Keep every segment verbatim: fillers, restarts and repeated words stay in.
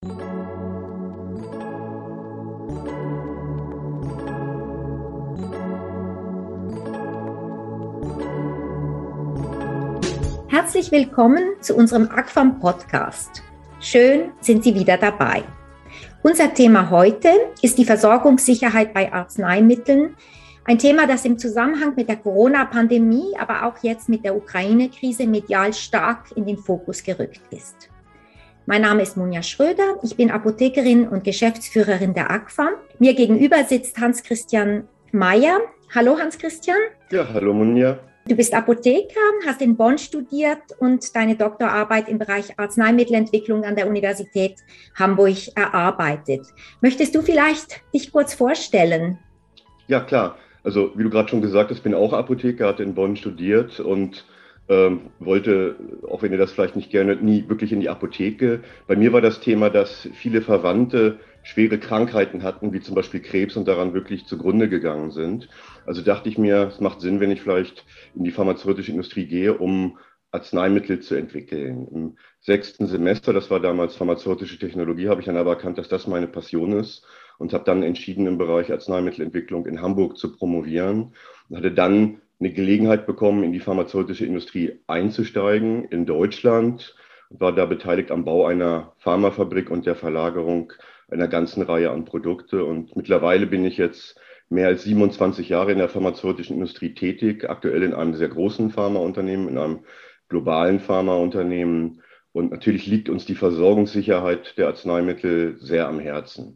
Herzlich willkommen zu unserem AgFarm-Podcast. Schön, sind Sie wieder dabei. Unser Thema heute ist die Versorgungssicherheit bei Arzneimitteln. Ein Thema, das im Zusammenhang mit der Corona-Pandemie, aber auch jetzt mit der Ukraine-Krise medial stark in den Fokus gerückt ist. Mein Name ist Munja Schröder, ich bin Apothekerin und Geschäftsführerin der AgFarm. Mir gegenüber sitzt Hans-Christian Meyer. Hallo Hans-Christian. Ja, hallo Munja. Du bist Apotheker, hast in Bonn studiert und deine Doktorarbeit im Bereich Arzneimittelentwicklung an der Universität Hamburg erarbeitet. Möchtest du vielleicht dich kurz vorstellen? Ja, klar. Also wie du gerade schon gesagt hast, bin auch Apotheker, hatte in Bonn studiert und ähm, wollte, auch wenn ihr das vielleicht nicht gerne, nie wirklich in die Apotheke. Bei mir war das Thema, dass viele Verwandte schwere Krankheiten hatten, wie zum Beispiel Krebs, und daran wirklich zugrunde gegangen sind. Also dachte ich mir, es macht Sinn, wenn ich vielleicht in die pharmazeutische Industrie gehe, um Arzneimittel zu entwickeln. Im sechsten Semester, das war damals pharmazeutische Technologie, habe ich dann aber erkannt, dass das meine Passion ist und habe dann entschieden, im Bereich Arzneimittelentwicklung in Hamburg zu promovieren und hatte dann eine Gelegenheit bekommen, in die pharmazeutische Industrie einzusteigen in Deutschland und war da beteiligt am Bau einer Pharmafabrik und der Verlagerung einer ganzen Reihe an Produkte. Und mittlerweile bin ich jetzt mehr als siebenundzwanzig Jahre in der pharmazeutischen Industrie tätig, aktuell in einem sehr großen Pharmaunternehmen, in einem globalen Pharmaunternehmen. Und natürlich liegt uns die Versorgungssicherheit der Arzneimittel sehr am Herzen.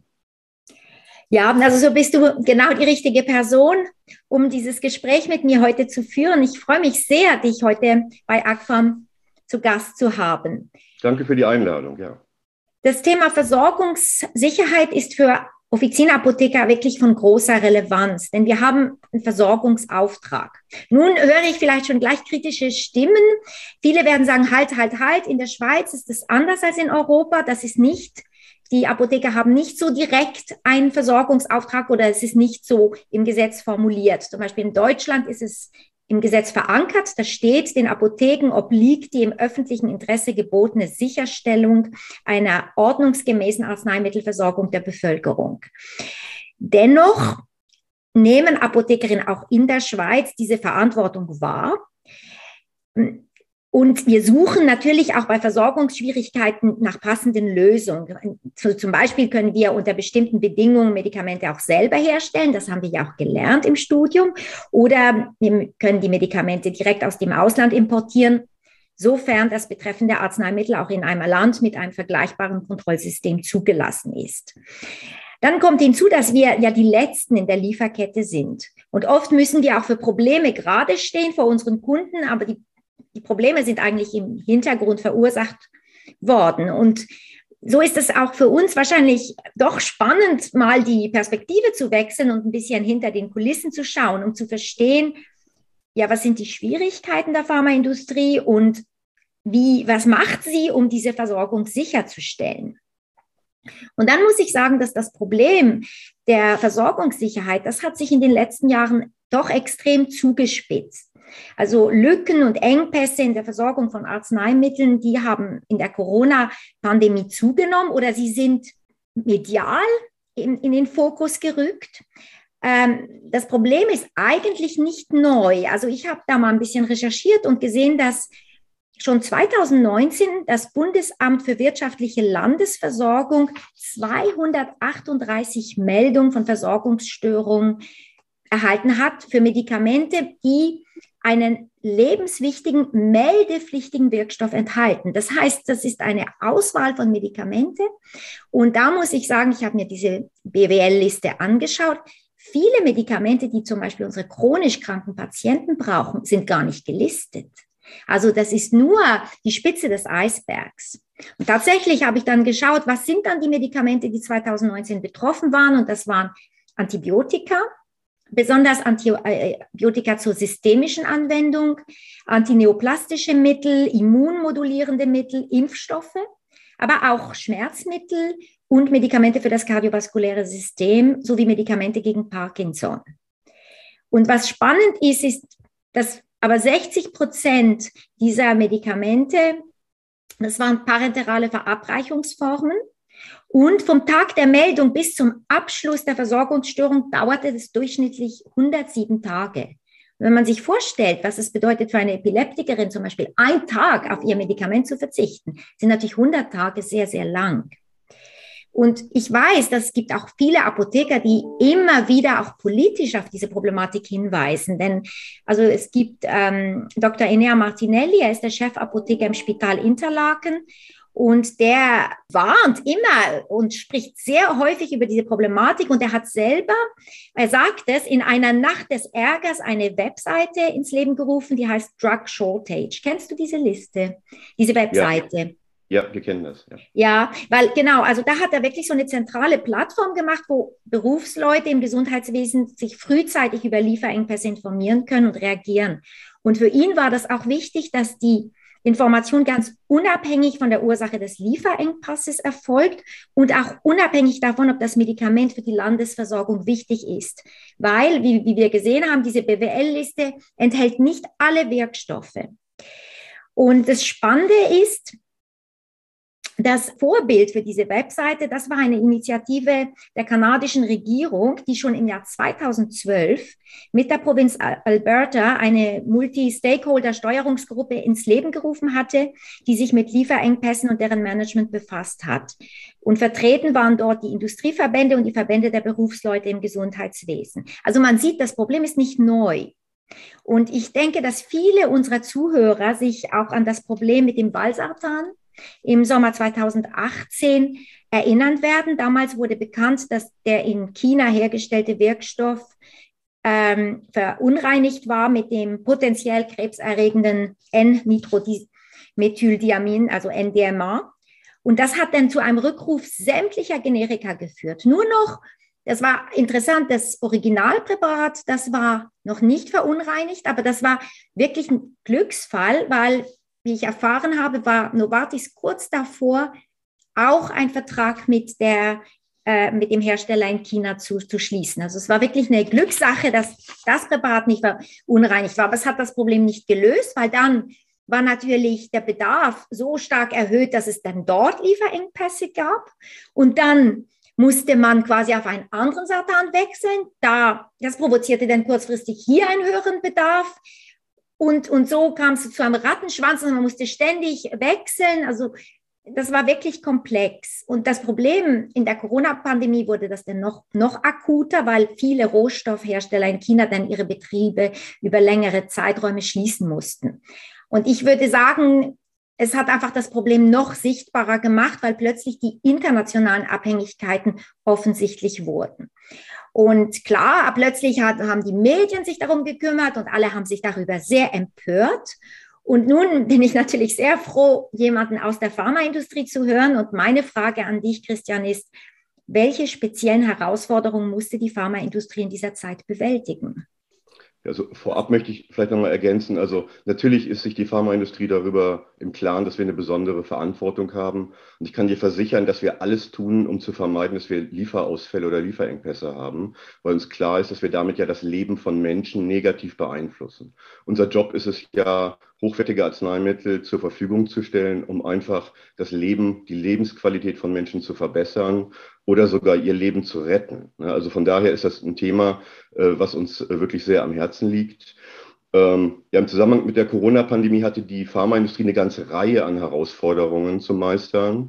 Ja, also so bist du genau die richtige Person, um dieses Gespräch mit mir heute zu führen. Ich freue mich sehr, dich heute bei AgFarm zu Gast zu haben. Danke für die Einladung, ja. Das Thema Versorgungssicherheit ist für Offizienapotheker wirklich von großer Relevanz, denn wir haben einen Versorgungsauftrag. Nun höre ich vielleicht schon gleich kritische Stimmen. Viele werden sagen, halt, halt, halt, in der Schweiz ist es anders als in Europa. Das ist nicht, die Apotheker haben nicht so direkt einen Versorgungsauftrag oder es ist nicht so im Gesetz formuliert. Zum Beispiel in Deutschland ist es im Gesetz verankert, da steht, den Apotheken obliegt die im öffentlichen Interesse gebotene Sicherstellung einer ordnungsgemäßen Arzneimittelversorgung der Bevölkerung. Dennoch nehmen Apothekerinnen auch in der Schweiz diese Verantwortung wahr. Und wir suchen natürlich auch bei Versorgungsschwierigkeiten nach passenden Lösungen. So, zum Beispiel können wir unter bestimmten Bedingungen Medikamente auch selber herstellen. Das haben wir ja auch gelernt im Studium. Oder wir können die Medikamente direkt aus dem Ausland importieren, sofern das betreffende Arzneimittel auch in einem Land mit einem vergleichbaren Kontrollsystem zugelassen ist. Dann kommt hinzu, dass wir ja die Letzten in der Lieferkette sind. Und oft müssen wir auch für Probleme gerade stehen vor unseren Kunden, aber die Die Probleme sind eigentlich im Hintergrund verursacht worden. Und so ist es auch für uns wahrscheinlich doch spannend, mal die Perspektive zu wechseln und ein bisschen hinter den Kulissen zu schauen, um zu verstehen, ja, was sind die Schwierigkeiten der Pharmaindustrie und wie, was macht sie, um diese Versorgung sicherzustellen? Und dann muss ich sagen, dass das Problem der Versorgungssicherheit, das hat sich in den letzten Jahren doch extrem zugespitzt. Also Lücken und Engpässe in der Versorgung von Arzneimitteln, die haben in der Corona-Pandemie zugenommen oder sie sind medial in, in den Fokus gerückt. Ähm, das Problem ist eigentlich nicht neu. Also ich habe da mal ein bisschen recherchiert und gesehen, dass schon zweitausendneunzehn das Bundesamt für wirtschaftliche Landesversorgung zweihundertachtunddreißig Meldungen von Versorgungsstörungen erhalten hat für Medikamente, die einen lebenswichtigen, meldepflichtigen Wirkstoff enthalten. Das heißt, das ist eine Auswahl von Medikamente. Und da muss ich sagen, ich habe mir diese B W L-Liste angeschaut. Viele Medikamente, die zum Beispiel unsere chronisch kranken Patienten brauchen, sind gar nicht gelistet. Also das ist nur die Spitze des Eisbergs. Und tatsächlich habe ich dann geschaut, was sind dann die Medikamente, die zweitausendneunzehn betroffen waren. Und das waren Antibiotika, besonders Antibiotika zur systemischen Anwendung, antineoplastische Mittel, immunmodulierende Mittel, Impfstoffe, aber auch Schmerzmittel und Medikamente für das kardiovaskuläre System sowie Medikamente gegen Parkinson. Und was spannend ist, ist, dass aber sechzig Prozent dieser Medikamente, das waren parenterale Verabreichungsformen Und vom Tag der Meldung bis zum Abschluss der Versorgungsstörung dauerte es durchschnittlich hundertsieben Tage. Wenn man sich vorstellt, was es bedeutet für eine Epileptikerin, zum Beispiel einen Tag auf ihr Medikament zu verzichten, sind natürlich hundert Tage sehr, sehr lang. Und ich weiß, dass es gibt auch viele Apotheker, die immer wieder auch politisch auf diese Problematik hinweisen. Denn also es gibt ähm, Doktor Enea Martinelli, er ist der Chefapotheker im Spital Interlaken. Und der warnt immer und spricht sehr häufig über diese Problematik. Und er hat selber, er sagt es, in einer Nacht des Ärgers eine Webseite ins Leben gerufen, die heißt Drug Shortage. Kennst du diese Liste, diese Webseite? Ja. Ja, wir kennen das. Ja. ja, weil genau, also da hat er wirklich so eine zentrale Plattform gemacht, wo Berufsleute im Gesundheitswesen sich frühzeitig über Lieferengpässe informieren können und reagieren. Und für ihn war das auch wichtig, dass die Information ganz unabhängig von der Ursache des Lieferengpasses erfolgt und auch unabhängig davon, ob das Medikament für die Landesversorgung wichtig ist. Weil, wie, wie wir gesehen haben, diese B W L-Liste enthält nicht alle Wirkstoffe. Und das Spannende ist, das Vorbild für diese Webseite, das war eine Initiative der kanadischen Regierung, die schon im Jahr zweitausendzwölf mit der Provinz Alberta eine Multi-Stakeholder-Steuerungsgruppe ins Leben gerufen hatte, die sich mit Lieferengpässen und deren Management befasst hat. Und vertreten waren dort die Industrieverbände und die Verbände der Berufsleute im Gesundheitswesen. Also man sieht, das Problem ist nicht neu. Und ich denke, dass viele unserer Zuhörer sich auch an das Problem mit dem Valsartan im Sommer zweitausendachtzehn erinnern werden. Damals wurde bekannt, dass der in China hergestellte Wirkstoff ähm, verunreinigt war mit dem potenziell krebserregenden N-Nitrodimethyldiamin, also N D M A. Und das hat dann zu einem Rückruf sämtlicher Generika geführt. Nur noch, das war interessant, das Originalpräparat, das war noch nicht verunreinigt, aber das war wirklich ein Glücksfall, weil, wie ich erfahren habe, war Novartis kurz davor, auch einen Vertrag mit, der, äh, mit dem Hersteller in China zu, zu schließen. Also es war wirklich eine Glückssache, dass das Präparat nicht verunreinigt war. Aber es hat das Problem nicht gelöst, weil dann war natürlich der Bedarf so stark erhöht, dass es dann dort Lieferengpässe gab. Und dann musste man quasi auf einen anderen Sartan wechseln. Da, das provozierte dann kurzfristig hier einen höheren Bedarf. Und, und so kam es zu einem Rattenschwanz und man musste ständig wechseln. Also das war wirklich komplex. Und das Problem in der Corona-Pandemie wurde das dann noch, noch akuter, weil viele Rohstoffhersteller in China dann ihre Betriebe über längere Zeiträume schließen mussten. Und ich würde sagen, es hat einfach das Problem noch sichtbarer gemacht, weil plötzlich die internationalen Abhängigkeiten offensichtlich wurden. Und klar, plötzlich hat, haben die Medien sich darum gekümmert und alle haben sich darüber sehr empört. Und nun bin ich natürlich sehr froh, jemanden aus der Pharmaindustrie zu hören. Und meine Frage an dich, Christian, ist, welche speziellen Herausforderungen musste die Pharmaindustrie in dieser Zeit bewältigen? Also vorab möchte ich vielleicht nochmal ergänzen, also natürlich ist sich die Pharmaindustrie darüber im Klaren, dass wir eine besondere Verantwortung haben. Und ich kann dir versichern, dass wir alles tun, um zu vermeiden, dass wir Lieferausfälle oder Lieferengpässe haben, weil uns klar ist, dass wir damit ja das Leben von Menschen negativ beeinflussen. Unser Job ist es ja, hochwertige Arzneimittel zur Verfügung zu stellen, um einfach das Leben, die Lebensqualität von Menschen zu verbessern oder sogar ihr Leben zu retten. Also von daher ist das ein Thema, was uns wirklich sehr am Herzen liegt. Ja, im Zusammenhang mit der Corona-Pandemie hatte die Pharmaindustrie eine ganze Reihe an Herausforderungen zu meistern.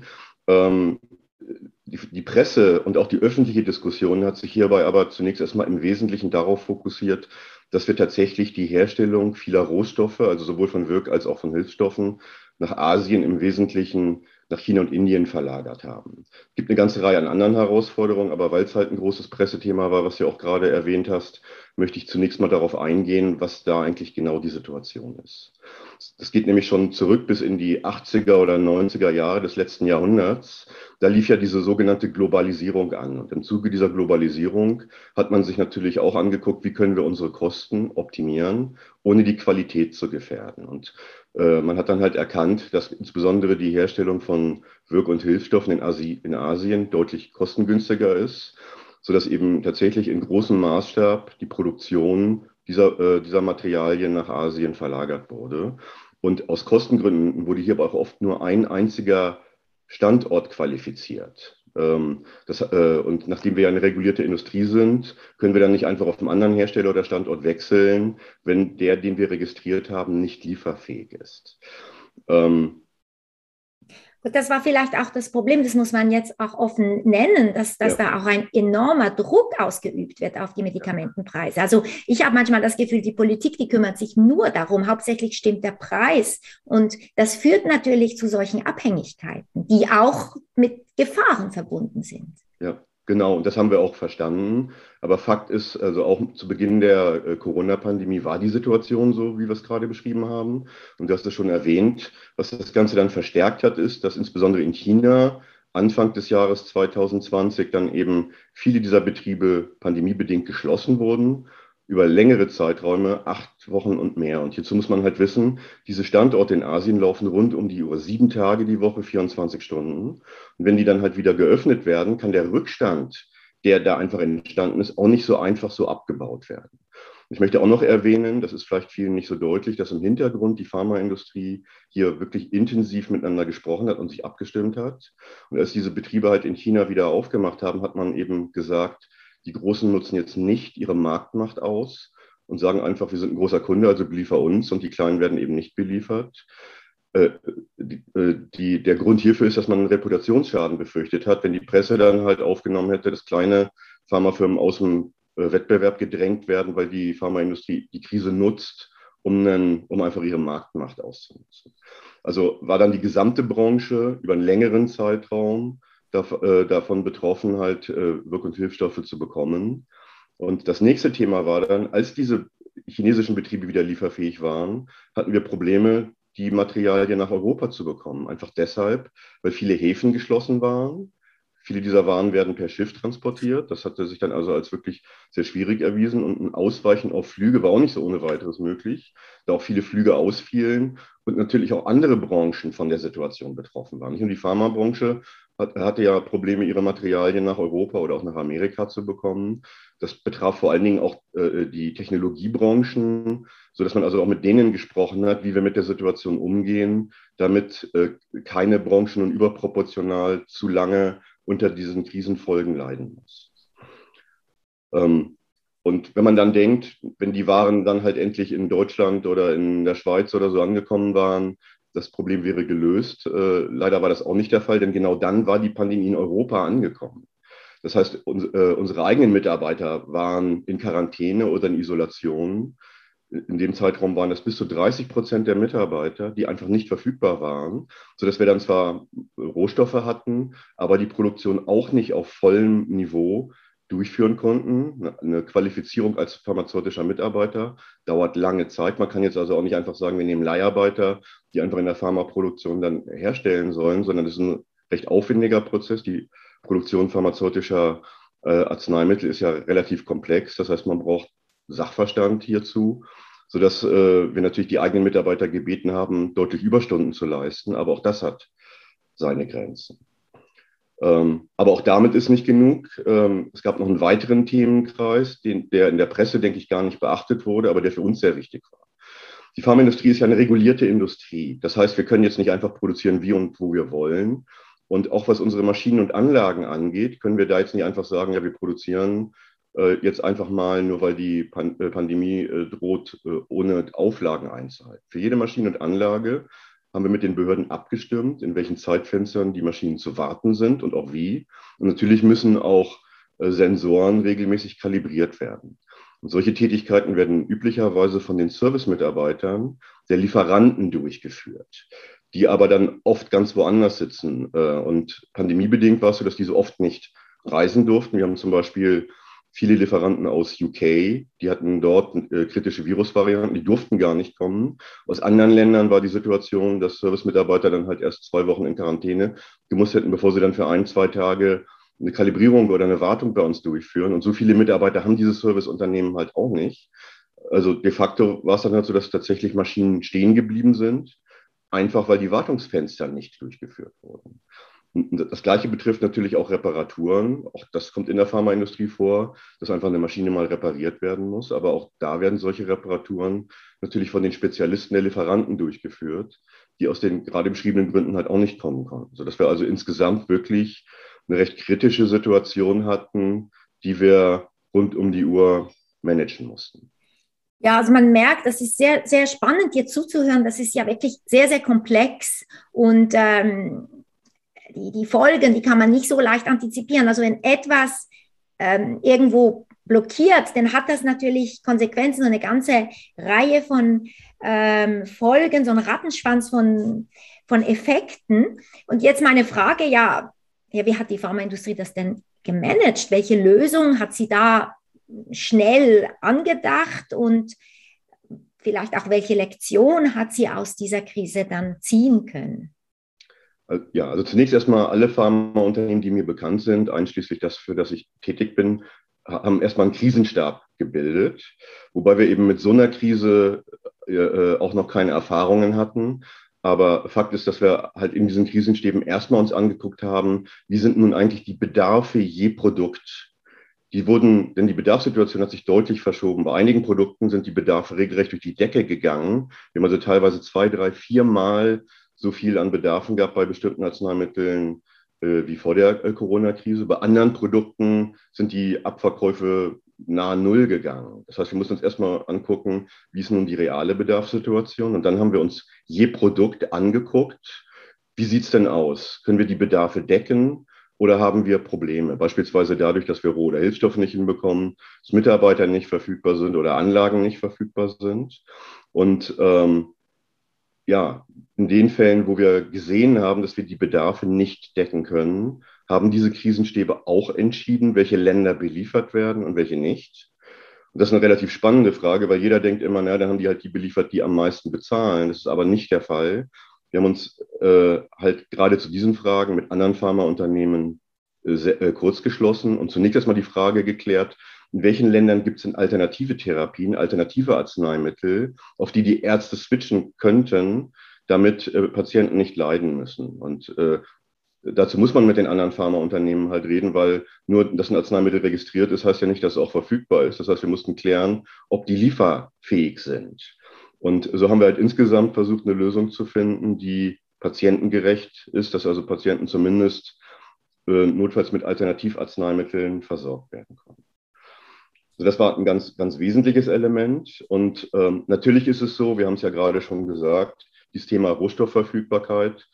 Die, die Presse und auch die öffentliche Diskussion hat sich hierbei aber zunächst erstmal im Wesentlichen darauf fokussiert, dass wir tatsächlich die Herstellung vieler Rohstoffe, also sowohl von Wirk- als auch von Hilfsstoffen, nach Asien im Wesentlichen nach China und Indien verlagert haben. Es gibt eine ganze Reihe an anderen Herausforderungen, aber weil es halt ein großes Pressethema war, was du auch gerade erwähnt hast, möchte ich zunächst mal darauf eingehen, was da eigentlich genau die Situation ist. Das geht nämlich schon zurück bis in die achtziger oder neunziger Jahre des letzten Jahrhunderts. Da lief ja diese sogenannte Globalisierung an. Und im Zuge dieser Globalisierung hat man sich natürlich auch angeguckt, wie können wir unsere Kosten optimieren, ohne die Qualität zu gefährden. Und äh, man hat dann halt erkannt, dass insbesondere die Herstellung von Wirk- und Hilfsstoffen in, Asi- in Asien deutlich kostengünstiger ist, sodass eben tatsächlich in großem Maßstab die Produktion dieser, äh, dieser Materialien nach Asien verlagert wurde. Und aus Kostengründen wurde hier aber auch oft nur ein einziger Standort qualifiziert. Ähm, das, äh, und nachdem wir ja eine regulierte Industrie sind, können wir dann nicht einfach auf einen anderen Hersteller oder Standort wechseln, wenn der, den wir registriert haben, nicht lieferfähig ist. Ähm, Und das war vielleicht auch das Problem, das muss man jetzt auch offen nennen, dass, dass ja. da auch ein enormer Druck ausgeübt wird auf die Medikamentenpreise. Also ich habe manchmal das Gefühl, die Politik, die kümmert sich nur darum, hauptsächlich stimmt der Preis. Und das führt natürlich zu solchen Abhängigkeiten, die auch mit Gefahren verbunden sind. Ja, genau. Und das haben wir auch verstanden. Aber Fakt ist, also auch zu Beginn der äh, Corona-Pandemie war die Situation so, wie wir es gerade beschrieben haben. Und du hast es schon erwähnt. Was das Ganze dann verstärkt hat, ist, dass insbesondere in China Anfang des Jahres zwanzig zwanzig dann eben viele dieser Betriebe pandemiebedingt geschlossen wurden, über längere Zeiträume, acht Wochen und mehr. Und hierzu muss man halt wissen, diese Standorte in Asien laufen rund um die Uhr, sieben Tage die Woche, vierundzwanzig Stunden. Und wenn die dann halt wieder geöffnet werden, kann der Rückstand, der da einfach entstanden ist, auch nicht so einfach so abgebaut werden. Ich möchte auch noch erwähnen, das ist vielleicht vielen nicht so deutlich, dass im Hintergrund die Pharmaindustrie hier wirklich intensiv miteinander gesprochen hat und sich abgestimmt hat. Und als diese Betriebe halt in China wieder aufgemacht haben, hat man eben gesagt, die Großen nutzen jetzt nicht ihre Marktmacht aus und sagen einfach, wir sind ein großer Kunde, also beliefer uns, und die Kleinen werden eben nicht beliefert. Äh, die, die, der Grund hierfür ist, dass man einen Reputationsschaden befürchtet hat, wenn die Presse dann halt aufgenommen hätte, dass kleine Pharmafirmen aus dem äh, Wettbewerb gedrängt werden, weil die Pharmaindustrie die Krise nutzt, um, einen, um einfach ihre Marktmacht auszunutzen. Also war dann die gesamte Branche über einen längeren Zeitraum davon betroffen, halt Wirk- und Hilfsstoffe zu bekommen. Und das nächste Thema war dann, als diese chinesischen Betriebe wieder lieferfähig waren, hatten wir Probleme, die Materialien nach Europa zu bekommen. Einfach deshalb, weil viele Häfen geschlossen waren. Viele dieser Waren werden per Schiff transportiert. Das hatte sich dann also als wirklich sehr schwierig erwiesen. Und ein Ausweichen auf Flüge war auch nicht so ohne weiteres möglich, da auch viele Flüge ausfielen und natürlich auch andere Branchen von der Situation betroffen waren. Nicht nur die Pharmabranche hat, hatte ja Probleme, ihre Materialien nach Europa oder auch nach Amerika zu bekommen. Das betraf vor allen Dingen auch äh, die Technologiebranchen, sodass man also auch mit denen gesprochen hat, wie wir mit der Situation umgehen, damit äh, keine Branche nun überproportional zu lange unter diesen Krisenfolgen leiden muss. Ähm, und wenn man dann denkt, wenn die Waren dann halt endlich in Deutschland oder in der Schweiz oder so angekommen waren, das Problem wäre gelöst. Äh, leider war das auch nicht der Fall, denn genau dann war die Pandemie in Europa angekommen. Das heißt, uns, äh, unsere eigenen Mitarbeiter waren in Quarantäne oder in Isolation. In dem Zeitraum waren das bis zu dreißig Prozent der Mitarbeiter, die einfach nicht verfügbar waren, sodass wir dann zwar Rohstoffe hatten, aber die Produktion auch nicht auf vollem Niveau durchführen konnten. Eine Qualifizierung als pharmazeutischer Mitarbeiter dauert lange Zeit. Man kann jetzt also auch nicht einfach sagen, wir nehmen Leiharbeiter, die einfach in der Pharmaproduktion dann herstellen sollen, sondern es ist ein recht aufwendiger Prozess. Die Produktion pharmazeutischer äh, Arzneimittel ist ja relativ komplex. Das heißt, man braucht Sachverstand hierzu, sodass äh, wir natürlich die eigenen Mitarbeiter gebeten haben, deutlich Überstunden zu leisten. Aber auch das hat seine Grenzen. Ähm, aber auch damit ist nicht genug. Ähm, es gab noch einen weiteren Themenkreis, den, der in der Presse, denke ich, gar nicht beachtet wurde, aber der für uns sehr wichtig war. Die Pharmaindustrie ist ja eine regulierte Industrie. Das heißt, wir können jetzt nicht einfach produzieren, wie und wo wir wollen. Und auch was unsere Maschinen und Anlagen angeht, können wir da jetzt nicht einfach sagen, ja, wir produzieren äh, jetzt einfach mal, nur weil die Pan äh, Pandemie äh, droht, äh, ohne Auflagen einzuhalten. Für jede Maschine und Anlage haben wir mit den Behörden abgestimmt, in welchen Zeitfenstern die Maschinen zu warten sind und auch wie. Und natürlich müssen auch äh, Sensoren regelmäßig kalibriert werden. Und solche Tätigkeiten werden üblicherweise von den Servicemitarbeitern der Lieferanten durchgeführt, die aber dann oft ganz woanders sitzen. Und pandemiebedingt war es so, dass diese oft nicht reisen durften. Wir haben zum Beispiel viele Lieferanten aus U K, die hatten dort kritische Virusvarianten, die durften gar nicht kommen. Aus anderen Ländern war die Situation, dass Servicemitarbeiter dann halt erst zwei Wochen in Quarantäne gemusst hätten, bevor sie dann für ein, zwei Tage eine Kalibrierung oder eine Wartung bei uns durchführen. Und so viele Mitarbeiter haben dieses Serviceunternehmen halt auch nicht. Also de facto war es dann halt so, dass tatsächlich Maschinen stehen geblieben sind, einfach weil die Wartungsfenster nicht durchgeführt wurden. Und das Gleiche betrifft natürlich auch Reparaturen. Auch das kommt in der Pharmaindustrie vor, dass einfach eine Maschine mal repariert werden muss. Aber auch da werden solche Reparaturen natürlich von den Spezialisten der Lieferanten durchgeführt, die aus den gerade beschriebenen Gründen halt auch nicht kommen konnten. Sodass wir also insgesamt wirklich eine recht kritische Situation hatten, die wir rund um die Uhr managen mussten. Ja, also man merkt, das ist sehr, sehr spannend, dir zuzuhören. Das ist ja wirklich sehr, sehr komplex und ähm, die, die Folgen, die kann man nicht so leicht antizipieren. Also wenn etwas ähm, irgendwo blockiert, dann hat das natürlich Konsequenzen, so eine ganze Reihe von ähm, Folgen, so ein Rattenschwanz von, von Effekten. Und jetzt meine Frage, ja, ja, wie hat die Pharmaindustrie das denn gemanagt? Welche Lösung hat sie da schnell angedacht und vielleicht auch welche Lektion hat sie aus dieser Krise dann ziehen können? Ja, also zunächst erstmal alle Pharmaunternehmen, die mir bekannt sind, einschließlich das, für das ich tätig bin, haben erstmal einen Krisenstab gebildet, wobei wir eben mit so einer Krise äh, auch noch keine Erfahrungen hatten. Aber Fakt ist, dass wir halt in diesen Krisenstäben erstmal uns angeguckt haben, wie sind nun eigentlich die Bedarfe je Produkt. Die wurden, denn die Bedarfssituation hat sich deutlich verschoben. Bei einigen Produkten sind die Bedarfe regelrecht durch die Decke gegangen. Wir haben also teilweise zwei, drei, viermal so viel an Bedarfen gehabt bei bestimmten Arzneimitteln äh, wie vor der äh, Corona-Krise. Bei anderen Produkten sind die Abverkäufe nahe Null gegangen. Das heißt, wir müssen uns erstmal angucken, wie ist nun die reale Bedarfssituation. Und dann haben wir uns je Produkt angeguckt. Wie sieht es denn aus? Können wir die Bedarfe decken? Oder haben wir Probleme? Beispielsweise dadurch, dass wir Roh- oder Hilfsstoffe nicht hinbekommen, dass Mitarbeiter nicht verfügbar sind oder Anlagen nicht verfügbar sind. Und ähm, ja, in den Fällen, wo wir gesehen haben, dass wir die Bedarfe nicht decken können, haben diese Krisenstäbe auch entschieden, welche Länder beliefert werden und welche nicht. Und das ist eine relativ spannende Frage, weil jeder denkt immer, na, dann haben die halt die beliefert, die am meisten bezahlen. Das ist aber nicht der Fall. Wir haben uns äh, halt gerade zu diesen Fragen mit anderen Pharmaunternehmen äh, sehr, äh, kurz geschlossen und zunächst erstmal die Frage geklärt, in welchen Ländern gibt es denn alternative Therapien, alternative Arzneimittel, auf die die Ärzte switchen könnten, damit äh, Patienten nicht leiden müssen. Und äh, dazu muss man mit den anderen Pharmaunternehmen halt reden, weil nur, dass ein Arzneimittel registriert ist, heißt ja nicht, dass es auch verfügbar ist. Das heißt, wir mussten klären, ob die lieferfähig sind. Und so haben wir halt insgesamt versucht, eine Lösung zu finden, die patientengerecht ist, dass also Patienten zumindest äh, notfalls mit Alternativarzneimitteln versorgt werden können. Also das war ein ganz, ganz wesentliches Element. Und ähm, natürlich ist es so, wir haben es ja gerade schon gesagt, dieses Thema Rohstoffverfügbarkeit.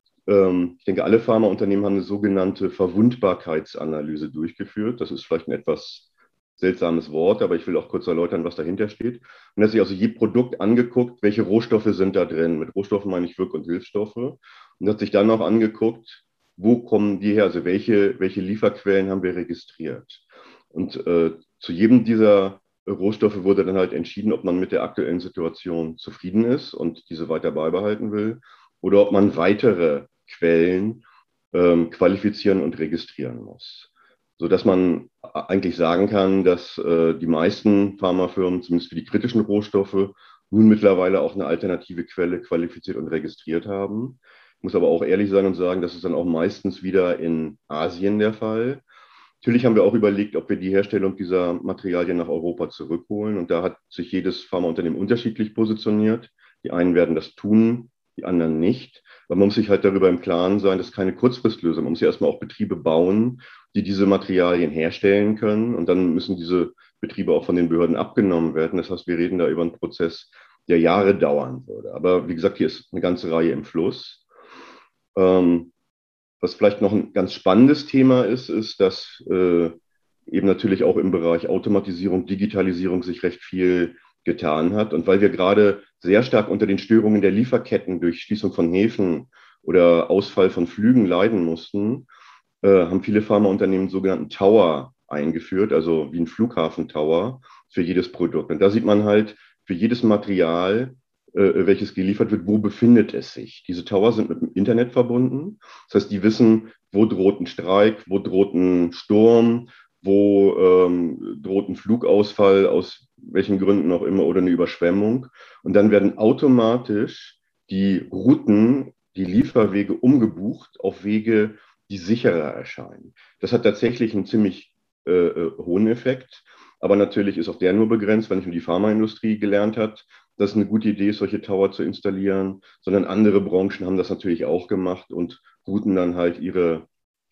Ähm, ich denke, alle Pharmaunternehmen haben eine sogenannte Verwundbarkeitsanalyse durchgeführt. Das ist vielleicht ein etwas seltsames Wort, aber ich will auch kurz erläutern, was dahinter steht. Und hat sich also je Produkt angeguckt, welche Rohstoffe sind da drin. Mit Rohstoffen meine ich Wirk- und Hilfsstoffe. Und hat sich dann auch angeguckt, wo kommen die her, also welche, welche Lieferquellen haben wir registriert. Und äh, zu jedem dieser Rohstoffe wurde dann halt entschieden, ob man mit der aktuellen Situation zufrieden ist und diese weiter beibehalten will oder ob man weitere Quellen ähm, qualifizieren und registrieren muss, sodass man eigentlich sagen kann, dass äh, die meisten Pharmafirmen, zumindest für die kritischen Rohstoffe, nun mittlerweile auch eine alternative Quelle qualifiziert und registriert haben. Ich muss aber auch ehrlich sein und sagen, das ist dann auch meistens wieder in Asien der Fall. Natürlich haben wir auch überlegt, ob wir die Herstellung dieser Materialien nach Europa zurückholen. Und da hat sich jedes Pharmaunternehmen unterschiedlich positioniert. Die einen werden das tun, die anderen nicht. Aber man muss sich halt darüber im Klaren sein, das ist keine Kurzfristlösung. Man muss ja erstmal auch Betriebe bauen, die diese Materialien herstellen können. Und dann müssen diese Betriebe auch von den Behörden abgenommen werden. Das heißt, wir reden da über einen Prozess, der Jahre dauern würde. Aber wie gesagt, hier ist eine ganze Reihe im Fluss. Ähm, Was vielleicht noch ein ganz spannendes Thema ist, ist, dass äh, eben natürlich auch im Bereich Automatisierung, Digitalisierung sich recht viel getan hat. Und weil wir gerade sehr stark unter den Störungen der Lieferketten durch Schließung von Häfen oder Ausfall von Flügen leiden mussten, äh, haben viele Pharmaunternehmen einen sogenannten Tower eingeführt, also wie ein Flughafentower für jedes Produkt. Und da sieht man halt für jedes Material, äh, welches geliefert wird, wo befindet es sich. Diese Tower sind mit dem Internet verbunden. Das heißt, die wissen, wo droht ein Streik, wo droht ein Sturm, wo ähm, droht ein Flugausfall, aus welchen Gründen auch immer, oder eine Überschwemmung. Und dann werden automatisch die Routen, die Lieferwege umgebucht auf Wege, die sicherer erscheinen. Das hat tatsächlich einen ziemlich äh, äh, hohen Effekt. Aber natürlich ist auch der nur begrenzt, weil nicht nur die Pharmaindustrie gelernt hat, dass es eine gute Idee ist, solche Tower zu installieren, sondern andere Branchen haben das natürlich auch gemacht und routen dann halt ihre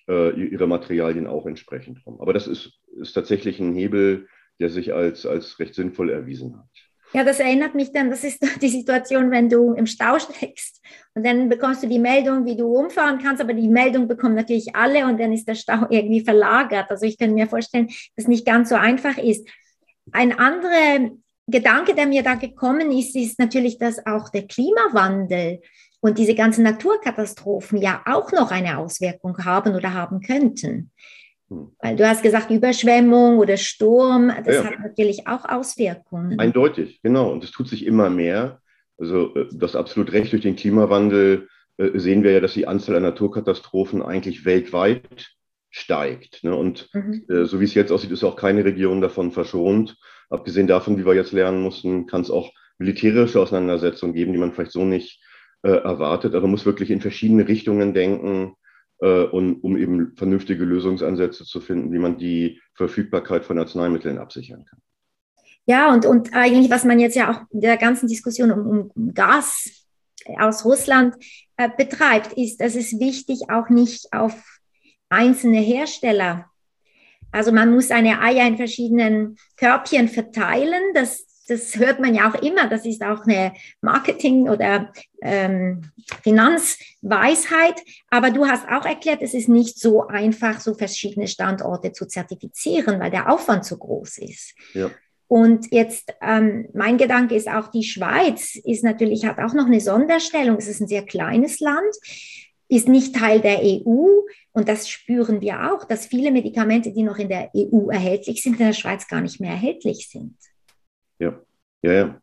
äh, ihre Materialien auch entsprechend rum. Aber das ist, ist tatsächlich ein Hebel, der sich als, als recht sinnvoll erwiesen hat. Ja, das erinnert mich dann, das ist die Situation, wenn du im Stau steckst und dann bekommst du die Meldung, wie du umfahren kannst, aber die Meldung bekommen natürlich alle und dann ist der Stau irgendwie verlagert. Also ich kann mir vorstellen, dass es nicht ganz so einfach ist. Ein anderer Gedanke, der mir da gekommen ist, ist natürlich, dass auch der Klimawandel und diese ganzen Naturkatastrophen ja auch noch eine Auswirkung haben oder haben könnten. Weil du hast gesagt, Überschwemmung oder Sturm, das ja. hat natürlich auch Auswirkungen. Eindeutig, genau. Und es tut sich immer mehr. Also du hast absolut recht, durch den Klimawandel äh, sehen wir ja, dass die Anzahl an Naturkatastrophen eigentlich weltweit steigt. Ne? Und mhm. äh, so wie es jetzt aussieht, ist auch keine Region davon verschont. Abgesehen davon, wie wir jetzt lernen mussten, kann es auch militärische Auseinandersetzungen geben, die man vielleicht so nicht äh, erwartet. Aber man muss wirklich in verschiedene Richtungen denken, Und, um eben vernünftige Lösungsansätze zu finden, wie man die Verfügbarkeit von Arzneimitteln absichern kann. Ja, und, und eigentlich, was man jetzt ja auch in der ganzen Diskussion um, um Gas aus Russland äh, betreibt, ist, dass es wichtig auch nicht auf einzelne Hersteller, also man muss seine Eier in verschiedenen Körbchen verteilen, das Das hört man ja auch immer, das ist auch eine Marketing- oder ähm, Finanzweisheit. Aber du hast auch erklärt, es ist nicht so einfach, so verschiedene Standorte zu zertifizieren, weil der Aufwand so groß ist. Ja. Und jetzt, ähm, mein Gedanke ist auch, die Schweiz ist natürlich, hat auch noch eine Sonderstellung. Es ist ein sehr kleines Land, ist nicht Teil der E U. Und das spüren wir auch, dass viele Medikamente, die noch in der E U erhältlich sind, in der Schweiz gar nicht mehr erhältlich sind. Ja, ja, ja.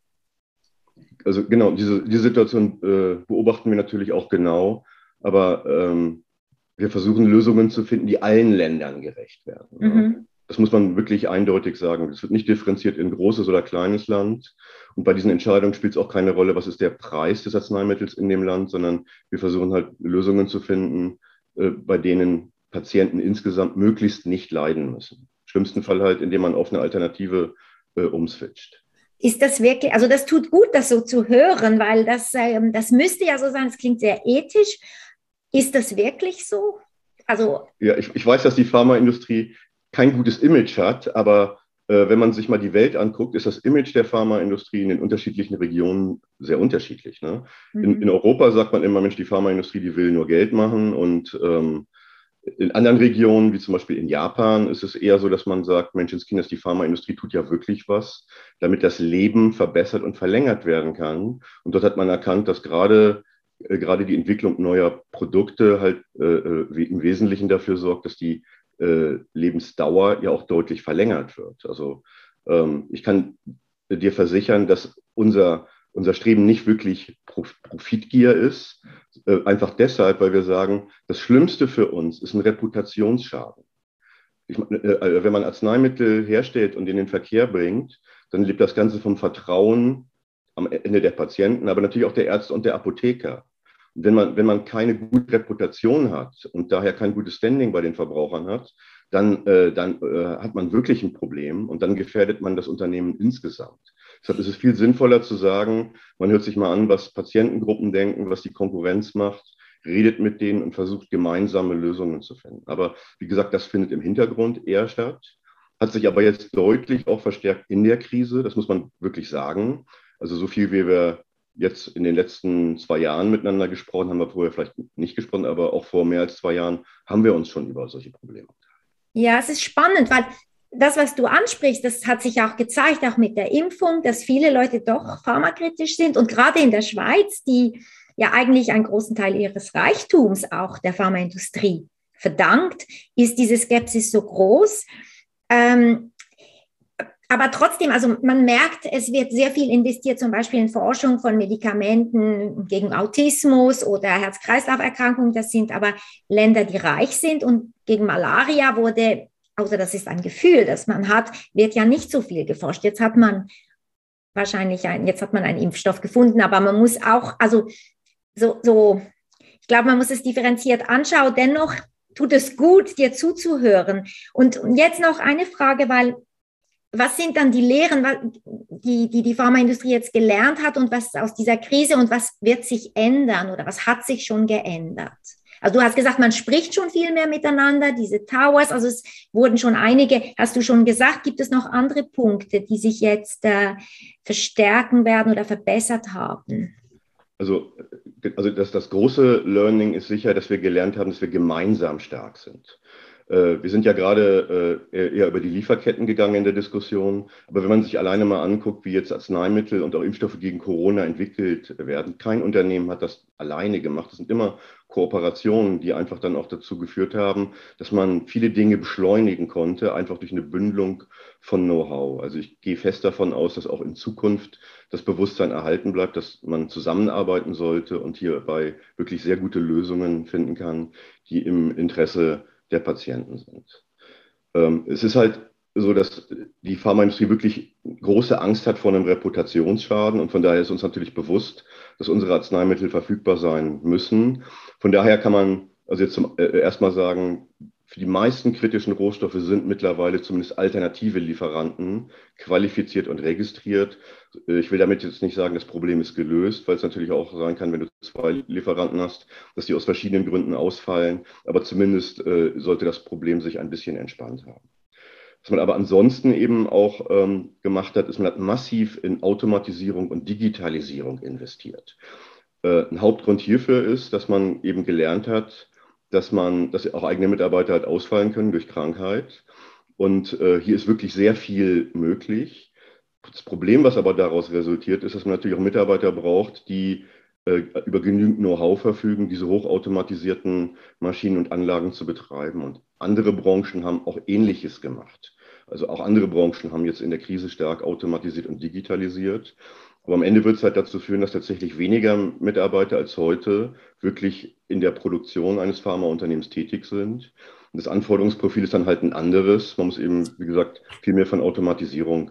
Also genau, diese, diese Situation äh, beobachten wir natürlich auch genau, aber ähm, wir versuchen Lösungen zu finden, die allen Ländern gerecht werden. Mhm. Ja. Das muss man wirklich eindeutig sagen. Es wird nicht differenziert in großes oder kleines Land. Und bei diesen Entscheidungen spielt es auch keine Rolle, was ist der Preis des Arzneimittels in dem Land, sondern wir versuchen halt Lösungen zu finden, äh, bei denen Patienten insgesamt möglichst nicht leiden müssen. Im schlimmsten Fall halt, indem man auf eine Alternative umswitcht. Ist das wirklich, also das tut gut, das so zu hören, weil das, ähm, das müsste ja so sein, es klingt sehr ethisch. Ist das wirklich so? Also ja, ich, ich weiß, dass die Pharmaindustrie kein gutes Image hat, aber äh, wenn man sich mal die Welt anguckt, ist das Image der Pharmaindustrie in den unterschiedlichen Regionen sehr unterschiedlich. Ne? Mhm. In, in Europa sagt man immer, Mensch, die Pharmaindustrie, die will nur Geld machen, und ähm, in anderen Regionen, wie zum Beispiel in Japan, ist es eher so, dass man sagt, Menschenskinder, die Pharmaindustrie tut ja wirklich was, damit das Leben verbessert und verlängert werden kann. Und dort hat man erkannt, dass gerade, äh, gerade die Entwicklung neuer Produkte halt äh, im Wesentlichen dafür sorgt, dass die äh, Lebensdauer ja auch deutlich verlängert wird. Also ähm, ich kann dir versichern, dass unser unser Streben nicht wirklich Profitgier ist, äh, einfach deshalb, weil wir sagen, das Schlimmste für uns ist ein Reputationsschaden. Ich, äh, wenn man Arzneimittel herstellt und in den Verkehr bringt, dann lebt das Ganze vom Vertrauen am Ende der Patienten, aber natürlich auch der Ärzte und der Apotheker. Und wenn man, wenn man keine gute Reputation hat und daher kein gutes Standing bei den Verbrauchern hat, dann, äh, dann äh, hat man wirklich ein Problem und dann gefährdet man das Unternehmen insgesamt. Deshalb ist es viel sinnvoller zu sagen, man hört sich mal an, was Patientengruppen denken, was die Konkurrenz macht, redet mit denen und versucht, gemeinsame Lösungen zu finden. Aber wie gesagt, das findet im Hintergrund eher statt, hat sich aber jetzt deutlich auch verstärkt in der Krise, das muss man wirklich sagen. Also so viel, wie wir jetzt in den letzten zwei Jahren miteinander gesprochen haben, wir vorher vielleicht nicht gesprochen, aber auch vor mehr als zwei Jahren haben wir uns schon über solche Probleme unterhalten. Ja, es ist spannend, weil das, was du ansprichst, das hat sich auch gezeigt, auch mit der Impfung, dass viele Leute doch pharmakritisch sind. Und gerade in der Schweiz, die ja eigentlich einen großen Teil ihres Reichtums auch der Pharmaindustrie verdankt, ist diese Skepsis so groß. Ähm, aber trotzdem, also man merkt, es wird sehr viel investiert, zum Beispiel in Forschung von Medikamenten gegen Autismus oder Herz-Kreislauf-Erkrankungen. Das sind aber Länder, die reich sind. Und gegen Malaria wurde, also das ist ein Gefühl, das man hat, wird ja nicht so viel geforscht. Jetzt hat man wahrscheinlich, ein, jetzt hat man einen Impfstoff gefunden, aber man muss auch, also so, so ich glaube, man muss es differenziert anschauen. Dennoch tut es gut, dir zuzuhören. Und, und jetzt noch eine Frage, weil was sind dann die Lehren, die, die die Pharmaindustrie jetzt gelernt hat und was aus dieser Krise und was wird sich ändern oder was hat sich schon geändert? Also du hast gesagt, man spricht schon viel mehr miteinander, diese Towers, also es wurden schon einige, hast du schon gesagt, gibt es noch andere Punkte, die sich jetzt äh, verstärken werden oder verbessert haben? Also, also das, das große Learning ist sicher, dass wir gelernt haben, dass wir gemeinsam stark sind. Wir sind ja gerade eher über die Lieferketten gegangen in der Diskussion. Aber wenn man sich alleine mal anguckt, wie jetzt Arzneimittel und auch Impfstoffe gegen Corona entwickelt werden, kein Unternehmen hat das alleine gemacht. Das sind immer Kooperationen, die einfach dann auch dazu geführt haben, dass man viele Dinge beschleunigen konnte, einfach durch eine Bündelung von Know-how. Also ich gehe fest davon aus, dass auch in Zukunft das Bewusstsein erhalten bleibt, dass man zusammenarbeiten sollte und hierbei wirklich sehr gute Lösungen finden kann, die im Interesse der Patienten sind. Ähm, es ist halt so, dass die Pharmaindustrie wirklich große Angst hat vor einem Reputationsschaden und von daher ist uns natürlich bewusst, dass unsere Arzneimittel verfügbar sein müssen. Von daher kann man also jetzt zum, äh, erstmal sagen, für die meisten kritischen Rohstoffe sind mittlerweile zumindest alternative Lieferanten qualifiziert und registriert. Ich will damit jetzt nicht sagen, das Problem ist gelöst, weil es natürlich auch sein kann, wenn du zwei Lieferanten hast, dass die aus verschiedenen Gründen ausfallen. Aber zumindest äh, sollte das Problem sich ein bisschen entspannt haben. Was man aber ansonsten eben auch ähm, gemacht hat, ist, man hat massiv in Automatisierung und Digitalisierung investiert. Äh, ein Hauptgrund hierfür ist, dass man eben gelernt hat, dass man, dass auch eigene Mitarbeiter halt ausfallen können durch Krankheit. Und äh, hier ist wirklich sehr viel möglich. Das Problem, was aber daraus resultiert, ist, dass man natürlich auch Mitarbeiter braucht, die äh, über genügend Know-how verfügen, diese hochautomatisierten Maschinen und Anlagen zu betreiben. Und andere Branchen haben auch Ähnliches gemacht. Also auch andere Branchen haben jetzt in der Krise stark automatisiert und digitalisiert. Aber am Ende wird es halt dazu führen, dass tatsächlich weniger Mitarbeiter als heute wirklich in der Produktion eines Pharmaunternehmens tätig sind. Und das Anforderungsprofil ist dann halt ein anderes. Man muss eben, wie gesagt, viel mehr von Automatisierung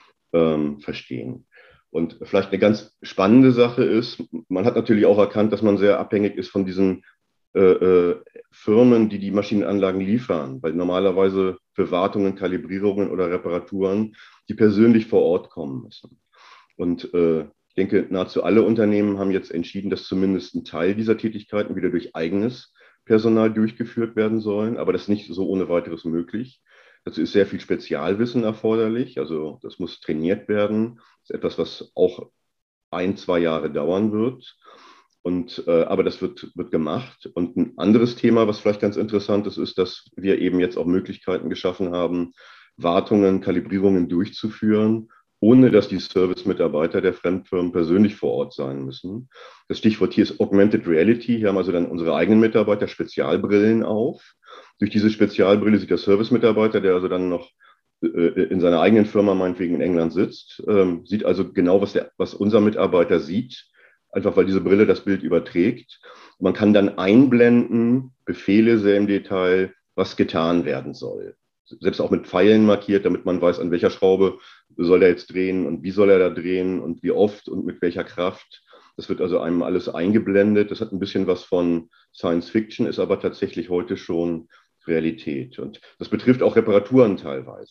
ähm, verstehen. Und vielleicht eine ganz spannende Sache ist, man hat natürlich auch erkannt, dass man sehr abhängig ist von diesen äh, äh, Firmen, die die Maschinenanlagen liefern, weil normalerweise für Wartungen, Kalibrierungen oder Reparaturen die persönlich vor Ort kommen müssen. Und äh, ich denke, nahezu alle Unternehmen haben jetzt entschieden, dass zumindest ein Teil dieser Tätigkeiten wieder durch eigenes Personal durchgeführt werden sollen. Aber das ist nicht so ohne weiteres möglich. Dazu ist sehr viel Spezialwissen erforderlich. Also das muss trainiert werden. Das ist etwas, was auch ein, zwei Jahre dauern wird. Und, äh, aber das wird, wird gemacht. Und ein anderes Thema, was vielleicht ganz interessant ist, ist, dass wir eben jetzt auch Möglichkeiten geschaffen haben, Wartungen, Kalibrierungen durchzuführen, ohne dass die Service-Mitarbeiter der Fremdfirmen persönlich vor Ort sein müssen. Das Stichwort hier ist Augmented Reality. Hier haben also dann unsere eigenen Mitarbeiter Spezialbrillen auf. Durch diese Spezialbrille sieht der Service-Mitarbeiter, der also dann noch äh, in seiner eigenen Firma meinetwegen in England sitzt, ähm, sieht also genau, was, der, was unser Mitarbeiter sieht, einfach weil diese Brille das Bild überträgt. Man kann dann einblenden, Befehle sehr im Detail, was getan werden soll. Selbst auch mit Pfeilen markiert, damit man weiß, an welcher Schraube soll er jetzt drehen und wie soll er da drehen und wie oft und mit welcher Kraft. Das wird also einem alles eingeblendet. Das hat ein bisschen was von Science Fiction, ist aber tatsächlich heute schon Realität. Und das betrifft auch Reparaturen teilweise.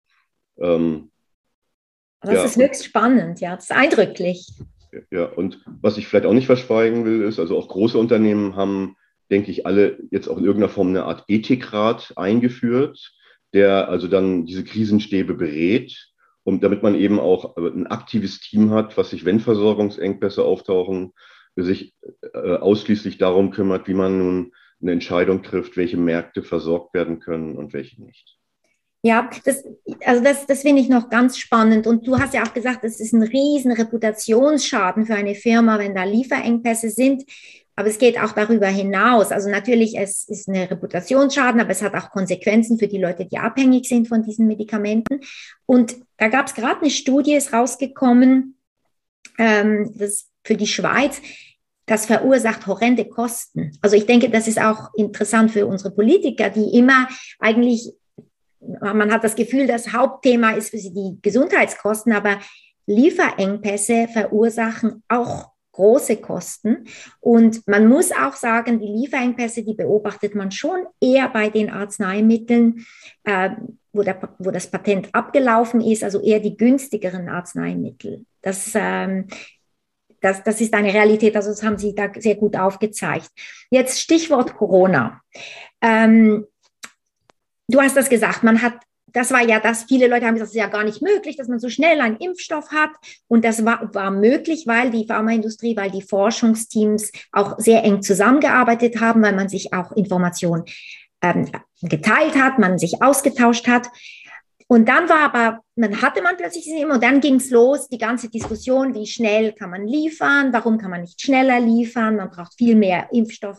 Ähm, das ja, ist höchst spannend, ja, das ist eindrücklich. Ja, und was ich vielleicht auch nicht verschweigen will, ist, also auch große Unternehmen haben, denke ich, alle jetzt auch in irgendeiner Form eine Art Ethikrat eingeführt, der also dann diese Krisenstäbe berät, und damit man eben auch ein aktives Team hat, was sich, wenn Versorgungsengpässe auftauchen, sich äh, ausschließlich darum kümmert, wie man nun eine Entscheidung trifft, welche Märkte versorgt werden können und welche nicht. Ja, das, also das, das finde ich noch ganz spannend. Und du hast ja auch gesagt, es ist ein riesen Reputationsschaden für eine Firma, wenn da Lieferengpässe sind. Aber es geht auch darüber hinaus. Also natürlich, es ist eine Reputationsschaden, aber es hat auch Konsequenzen für die Leute, die abhängig sind von diesen Medikamenten. Und da gab es gerade eine Studie, ist rausgekommen, ähm, das für die Schweiz. Das verursacht horrende Kosten. Also ich denke, das ist auch interessant für unsere Politiker, die immer eigentlich, man hat das Gefühl, das Hauptthema ist für sie die Gesundheitskosten, aber Lieferengpässe verursachen auch große Kosten. Und man muss auch sagen, die Lieferengpässe, die beobachtet man schon eher bei den Arzneimitteln, äh, wo, der, wo das Patent abgelaufen ist, also eher die günstigeren Arzneimittel. Das, ähm, das, das ist eine Realität, also das haben Sie da sehr gut aufgezeigt. Jetzt Stichwort Corona. Ähm, du hast das gesagt, man hat, das war ja das, viele Leute haben gesagt, es ist ja gar nicht möglich, dass man so schnell einen Impfstoff hat. Und das war, war möglich, weil die Pharmaindustrie, weil die Forschungsteams auch sehr eng zusammengearbeitet haben, weil man sich auch Informationen ähm, geteilt hat, man sich ausgetauscht hat. Und dann war aber, man hatte man plötzlich diesen Impfstoff und dann ging es los, die ganze Diskussion, wie schnell kann man liefern, warum kann man nicht schneller liefern, man braucht viel mehr Impfstoffe.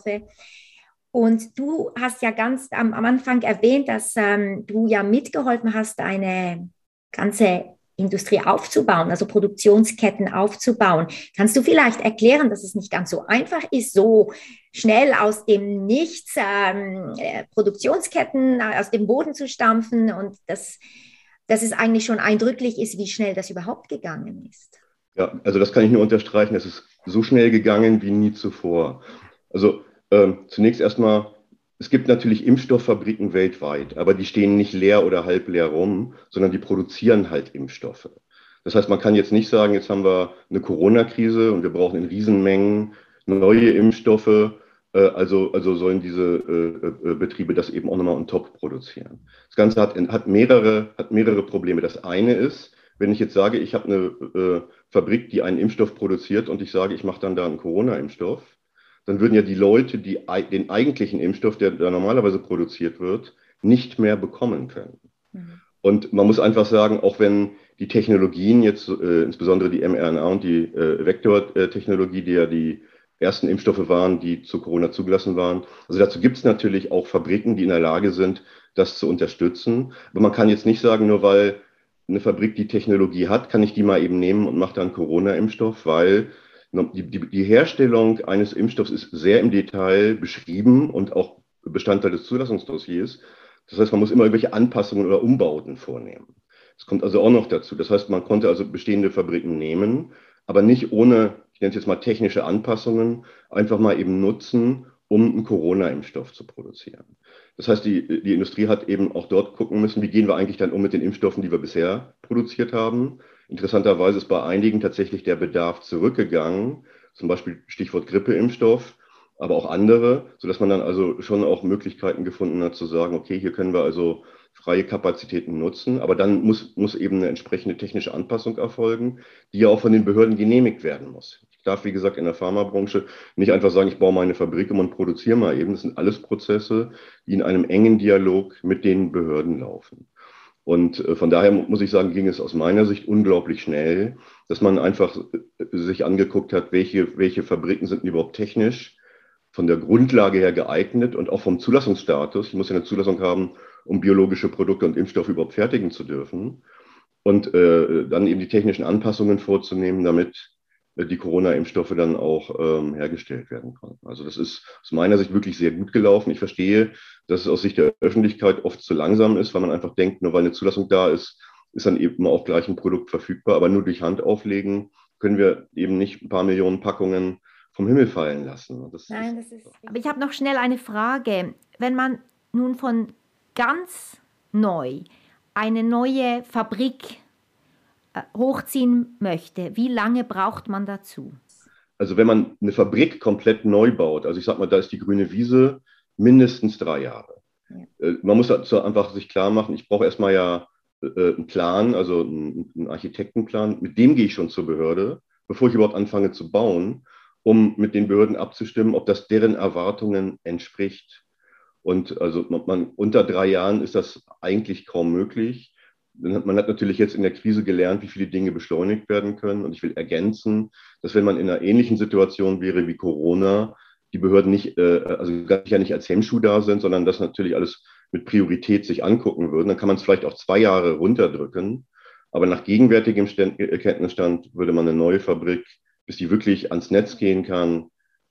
Und du hast ja ganz am, am Anfang erwähnt, dass ähm, du ja mitgeholfen hast, eine ganze Industrie aufzubauen, also Produktionsketten aufzubauen. Kannst du vielleicht erklären, dass es nicht ganz so einfach ist, so schnell aus dem Nichts ähm, äh, Produktionsketten aus dem Boden zu stampfen und dass, dass es eigentlich schon eindrücklich ist, wie schnell das überhaupt gegangen ist? Ja, also das kann ich nur unterstreichen. Es ist so schnell gegangen wie nie zuvor. Also ähm, zunächst erstmal, es gibt natürlich Impfstofffabriken weltweit, aber die stehen nicht leer oder halb leer rum, sondern die produzieren halt Impfstoffe. Das heißt, man kann jetzt nicht sagen, jetzt haben wir eine Corona-Krise und wir brauchen in Riesenmengen neue Impfstoffe. Äh, also, also sollen diese äh, äh, Betriebe das eben auch nochmal on top produzieren. Das Ganze hat, hat, mehrere, hat mehrere Probleme. Das eine ist, wenn ich jetzt sage, ich habe eine äh, Fabrik, die einen Impfstoff produziert und ich sage, ich mache dann da einen Corona-Impfstoff, dann würden ja die Leute, die den eigentlichen Impfstoff, der da normalerweise produziert wird, nicht mehr bekommen können. Mhm. Und man muss einfach sagen, auch wenn die Technologien jetzt, äh, insbesondere die mRNA und die äh, Vektortechnologie, die ja die ersten Impfstoffe waren, die zu Corona zugelassen waren, also dazu gibt es natürlich auch Fabriken, die in der Lage sind, das zu unterstützen. Aber man kann jetzt nicht sagen, nur weil eine Fabrik die Technologie hat, kann ich die mal eben nehmen und mache dann Corona-Impfstoff, weil Die, die, die Herstellung eines Impfstoffs ist sehr im Detail beschrieben und auch Bestandteil des Zulassungsdossiers. Das heißt, man muss immer irgendwelche Anpassungen oder Umbauten vornehmen. Das kommt also auch noch dazu. Das heißt, man konnte also bestehende Fabriken nehmen, aber nicht ohne, ich nenne es jetzt mal technische Anpassungen, einfach mal eben nutzen, um einen Corona-Impfstoff zu produzieren. Das heißt, die, die Industrie hat eben auch dort gucken müssen, wie gehen wir eigentlich dann um mit den Impfstoffen, die wir bisher produziert haben. Interessanterweise ist bei einigen tatsächlich der Bedarf zurückgegangen, zum Beispiel Stichwort Grippeimpfstoff, aber auch andere, sodass man dann also schon auch Möglichkeiten gefunden hat zu sagen, okay, hier können wir also freie Kapazitäten nutzen, aber dann muss, muss eben eine entsprechende technische Anpassung erfolgen, die ja auch von den Behörden genehmigt werden muss. Ich darf, wie gesagt, in der Pharmabranche nicht einfach sagen, ich baue meine Fabrik um und produziere mal eben. Das sind alles Prozesse, die in einem engen Dialog mit den Behörden laufen. Und von daher muss ich sagen, ging es aus meiner Sicht unglaublich schnell, dass man einfach sich angeguckt hat, welche, welche Fabriken sind überhaupt technisch von der Grundlage her geeignet und auch vom Zulassungsstatus. Ich muss ja eine Zulassung haben, um biologische Produkte und Impfstoffe überhaupt fertigen zu dürfen. Und äh, dann eben die technischen Anpassungen vorzunehmen, damit äh, die Corona-Impfstoffe dann auch ähm, hergestellt werden konnten. Also das ist aus meiner Sicht wirklich sehr gut gelaufen. Ich verstehe, dass es aus Sicht der Öffentlichkeit oft zu langsam ist, weil man einfach denkt, nur weil eine Zulassung da ist, ist dann eben auch gleich ein Produkt verfügbar. Aber nur durch Hand auflegen können wir eben nicht ein paar Millionen Packungen vom Himmel fallen lassen. Das Nein, das ist. Aber ich habe noch schnell eine Frage. Wenn man nun von ganz neu eine neue Fabrik äh, hochziehen möchte, wie lange braucht man dazu? Also wenn man eine Fabrik komplett neu baut, also ich sag mal, da ist die grüne Wiese, mindestens drei Jahre. Ja. Äh, man muss dazu einfach sich klar machen, ich brauche erstmal ja äh, einen Plan, also einen, einen Architektenplan, mit dem gehe ich schon zur Behörde, bevor ich überhaupt anfange zu bauen, um mit den Behörden abzustimmen, ob das deren Erwartungen entspricht. Und also man, unter drei Jahren ist das eigentlich kaum möglich. Man hat natürlich jetzt in der Krise gelernt, wie viele Dinge beschleunigt werden können. Und ich will ergänzen, dass wenn man in einer ähnlichen Situation wäre wie Corona, die Behörden nicht, also gar nicht als Hemmschuh da sind, sondern das natürlich alles mit Priorität sich angucken würden. Dann kann man es vielleicht auch zwei Jahre runterdrücken. Aber nach gegenwärtigem Kenntnisstand würde man eine neue Fabrik, bis die wirklich ans Netz gehen kann,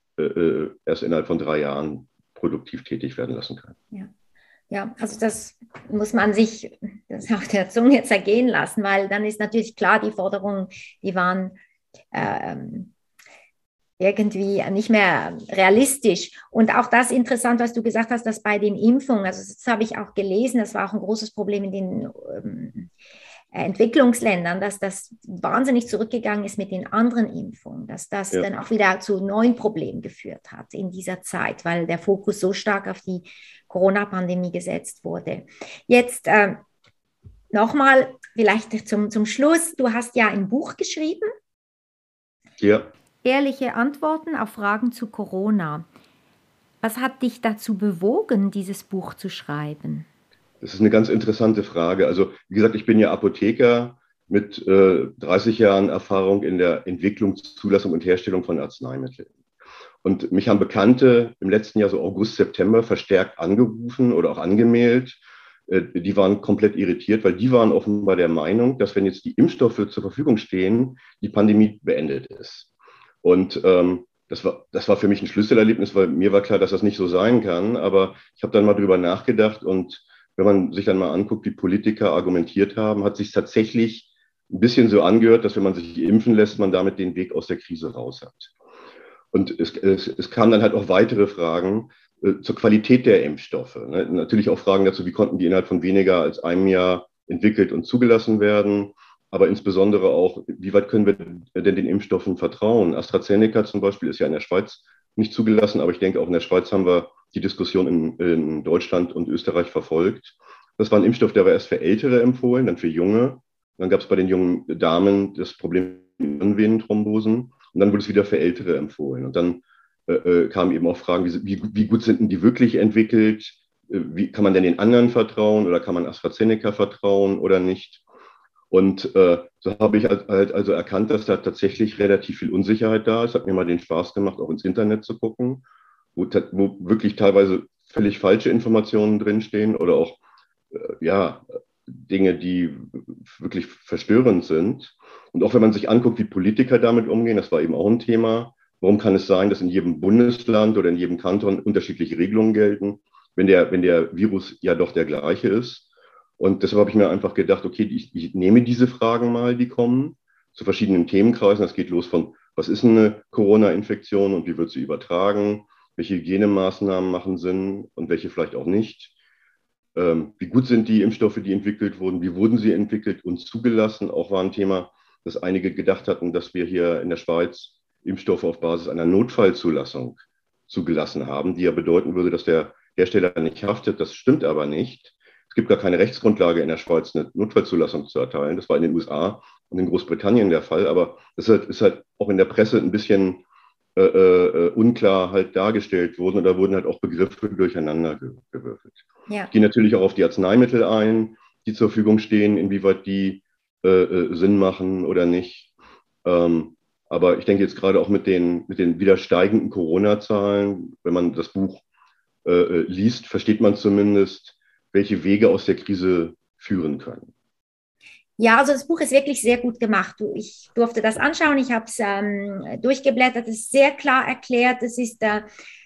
erst innerhalb von drei Jahren produktiv tätig werden lassen können. Ja. Ja, also das muss man sich das auf der Zunge zergehen lassen, weil dann ist natürlich klar, die Forderungen, die waren ähm, irgendwie nicht mehr realistisch. Und auch das interessant, was du gesagt hast, dass bei den Impfungen, also das habe ich auch gelesen, das war auch ein großes Problem in den ähm, Entwicklungsländern, dass das wahnsinnig zurückgegangen ist mit den anderen Impfungen, dass das Ja. dann auch wieder zu neuen Problemen geführt hat in dieser Zeit, weil der Fokus so stark auf die Corona-Pandemie gesetzt wurde. Jetzt äh, nochmal vielleicht zum, zum Schluss, du hast ja ein Buch geschrieben. Ja. Ehrliche Antworten auf Fragen zu Corona. Was hat dich dazu bewogen, dieses Buch zu schreiben? Das ist eine ganz interessante Frage. Also, wie gesagt, ich bin ja Apotheker mit äh, dreißig Jahren Erfahrung in der Entwicklung, Zulassung und Herstellung von Arzneimitteln. Und mich haben Bekannte im letzten Jahr, so August, September, verstärkt angerufen oder auch angemeldet. Äh, die waren komplett irritiert, weil die waren offenbar der Meinung, dass wenn jetzt die Impfstoffe zur Verfügung stehen, die Pandemie beendet ist. Und ähm, das war, das war für mich ein Schlüsselerlebnis, weil mir war klar, dass das nicht so sein kann. Aber ich habe dann mal drüber nachgedacht und wenn man sich dann mal anguckt, wie Politiker argumentiert haben, hat sich tatsächlich ein bisschen so angehört, dass wenn man sich impfen lässt, man damit den Weg aus der Krise raus hat. Und es, es, es kamen dann halt auch weitere Fragen äh, zur Qualität der Impfstoffe. Ne? Natürlich auch Fragen dazu, wie konnten die innerhalb von weniger als einem Jahr entwickelt und zugelassen werden. Aber insbesondere auch, wie weit können wir denn den Impfstoffen vertrauen? AstraZeneca zum Beispiel ist ja in der Schweiz nicht zugelassen, aber ich denke, auch in der Schweiz haben wir die Diskussion in, in Deutschland und Österreich verfolgt. Das war ein Impfstoff, der war erst für Ältere empfohlen, dann für Junge. Dann gab es bei den jungen Damen das Problem mit Venenthrombosen und dann wurde es wieder für Ältere empfohlen. Und dann äh, kamen eben auch Fragen, wie, wie, wie gut sind denn die wirklich entwickelt? Wie kann man denn den anderen vertrauen oder kann man AstraZeneca vertrauen oder nicht? Und äh, so habe ich halt, halt also erkannt, dass da tatsächlich relativ viel Unsicherheit da ist. Hat mir mal den Spaß gemacht, auch ins Internet zu gucken, wo, wo wirklich teilweise völlig falsche Informationen drinstehen oder auch äh, ja, Dinge, die wirklich verstörend sind. Und auch wenn man sich anguckt, wie Politiker damit umgehen, das war eben auch ein Thema. Warum kann es sein, dass in jedem Bundesland oder in jedem Kanton unterschiedliche Regelungen gelten, wenn der, wenn der Virus ja doch der gleiche ist? Und deshalb habe ich mir einfach gedacht, okay, ich, ich nehme diese Fragen mal, die kommen, zu verschiedenen Themenkreisen. Das geht los von, was ist eine Corona-Infektion und wie wird sie übertragen? Welche Hygienemaßnahmen machen Sinn und welche vielleicht auch nicht? Ähm, wie gut sind die Impfstoffe, die entwickelt wurden? Wie wurden sie entwickelt und zugelassen? Auch war ein Thema, dass einige gedacht hatten, dass wir hier in der Schweiz Impfstoffe auf Basis einer Notfallzulassung zugelassen haben, die ja bedeuten würde, dass der Hersteller nicht haftet. Das stimmt aber nicht. Es gibt gar keine Rechtsgrundlage in der Schweiz, eine Notfallzulassung zu erteilen. Das war in den U S A und in Großbritannien der Fall. Aber das ist halt, ist halt auch in der Presse ein bisschen äh, äh, unklar halt dargestellt worden. Und da wurden halt auch Begriffe durcheinander ge gewürfelt. Ja. Ich gehe natürlich auch auf die Arzneimittel ein, die zur Verfügung stehen, inwieweit die äh, äh, Sinn machen oder nicht. Ähm, aber ich denke jetzt gerade auch mit den, mit den wieder steigenden Corona-Zahlen, wenn man das Buch äh, liest, versteht man zumindest, welche Wege aus der Krise führen können. Ja, also das Buch ist wirklich sehr gut gemacht. Ich durfte das anschauen, ich habe es ähm, durchgeblättert, es ist sehr klar erklärt. Es ist, äh,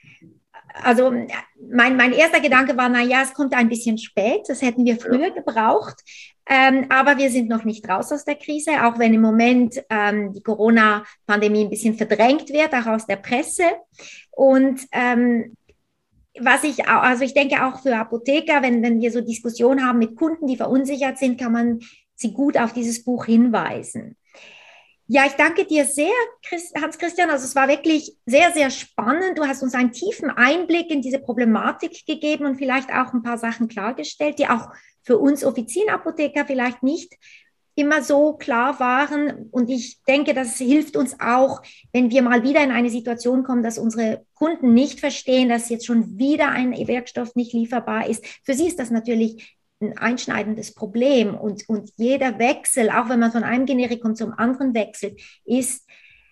also mein, mein erster Gedanke war, naja, es kommt ein bisschen spät, das hätten wir früher ja. gebraucht. Ähm, aber wir sind noch nicht raus aus der Krise, auch wenn im Moment ähm, die Corona-Pandemie ein bisschen verdrängt wird, auch aus der Presse. Und ähm, was ich auch, also ich denke auch für Apotheker, wenn, wenn wir so Diskussionen haben mit Kunden, die verunsichert sind, kann man sie gut auf dieses Buch hinweisen. Ja, ich danke dir sehr, Hans-Christian. Also es war wirklich sehr, sehr spannend. Du hast uns einen tiefen Einblick in diese Problematik gegeben und vielleicht auch ein paar Sachen klargestellt, die auch für uns Offizienapotheker vielleicht nicht immer so klar waren. Und ich denke, das hilft uns auch, wenn wir mal wieder in eine Situation kommen, dass unsere Kunden nicht verstehen, dass jetzt schon wieder ein Wirkstoff nicht lieferbar ist. Für sie ist das natürlich ein einschneidendes Problem. Und, und jeder Wechsel, auch wenn man von einem Generikum zum anderen wechselt, ist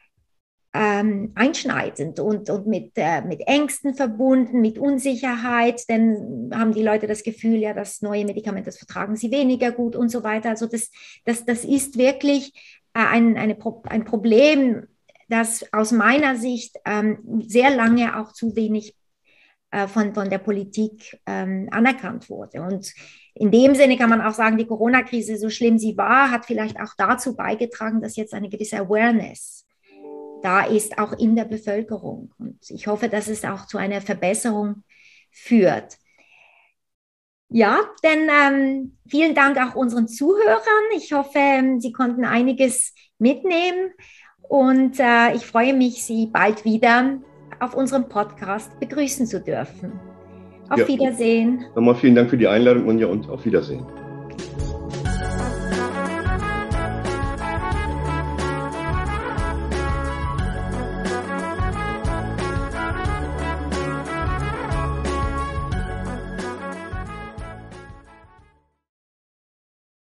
ähm, einschneidend und, und mit, äh, mit Ängsten verbunden, mit Unsicherheit. Dann haben die Leute das Gefühl, ja, das neue Medikament, das vertragen sie weniger gut und so weiter. Also das, das, das ist wirklich äh, ein, eine, ein Problem, das aus meiner Sicht ähm, sehr lange auch zu wenig äh, von, von der Politik ähm, anerkannt wurde. Und in dem Sinne kann man auch sagen, die Corona-Krise, so schlimm sie war, hat vielleicht auch dazu beigetragen, dass jetzt eine gewisse Awareness da ist, auch in der Bevölkerung. Und ich hoffe, dass es auch zu einer Verbesserung führt. Ja, denn ähm, vielen Dank auch unseren Zuhörern. Ich hoffe, ähm, Sie konnten einiges mitnehmen und äh, ich freue mich, Sie bald wieder auf unserem Podcast begrüßen zu dürfen. Auf Ja, Wiedersehen. nochmal vielen Dank für die Einladung und ja, und auf Wiedersehen.